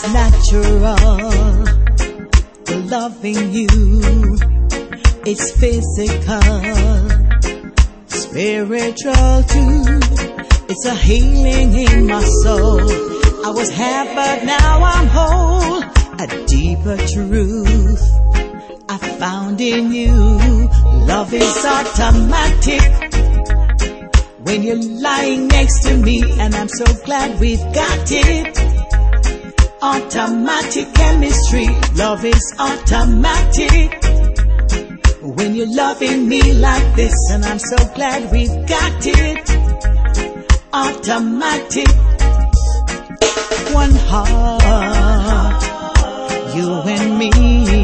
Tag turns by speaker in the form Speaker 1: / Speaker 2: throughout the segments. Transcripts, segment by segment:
Speaker 1: It's natural, the loving you. It's physical, spiritual too. It's a healing in my soul. I was half, but now I'm whole. A deeper truth I found in you. Love is automatic when you're lying next to me, and I'm so glad we've got it. Automatic chemistry. Love is automatic when you're loving me like this, and I'm so glad we've got it. Automatic. One heart, you and me.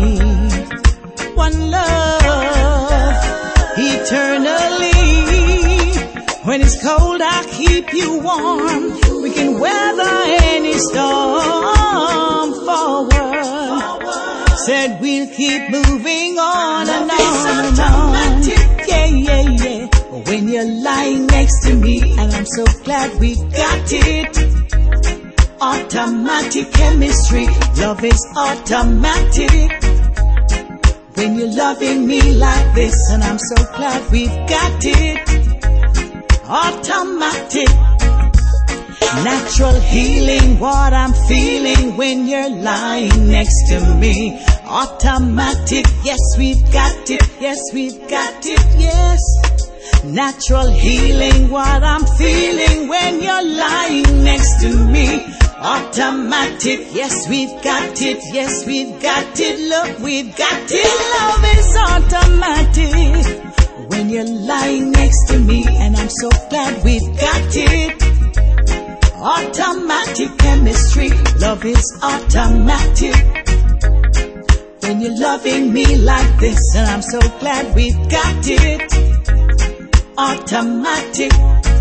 Speaker 1: One love, eternally. When it's cold, I'll keep you warm. We can weather any storm forward. Said we'll keep moving on and on and on. Yeah, yeah, yeah. When you're lying next to me, and I'm so glad we got it. Automatic chemistry. Love is automatic when you're loving me like this, and I'm so glad we've got it. Automatic. Natural healing, what I'm feeling when you're lying next to me. Automatic, yes, we've got it. Yes, we've got it, yes. Natural healing, what I'm feeling when you're lying next to me. Automatic, yes, we've got it. Yes, we've got it. Look, we've got it. Love is automatic when you're lying next to me, and I'm so glad we've got it. Automatic chemistry. Love is automatic when you're loving me like this, and I'm so glad we've got it. Automatic.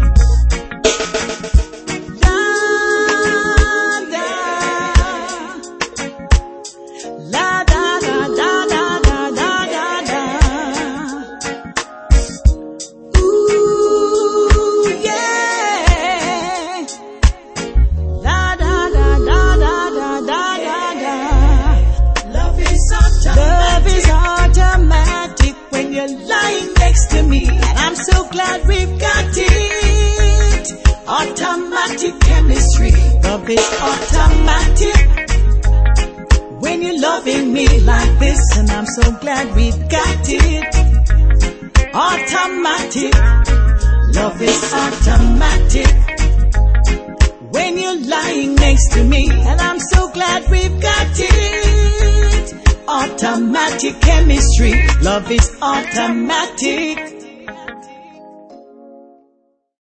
Speaker 1: Automatic chemistry. Love is automatic when you're loving me like this, and I'm so glad we've got it. Automatic. Love is automatic when you're lying next to me, and I'm so glad we've got it. Automatic chemistry. Love is automatic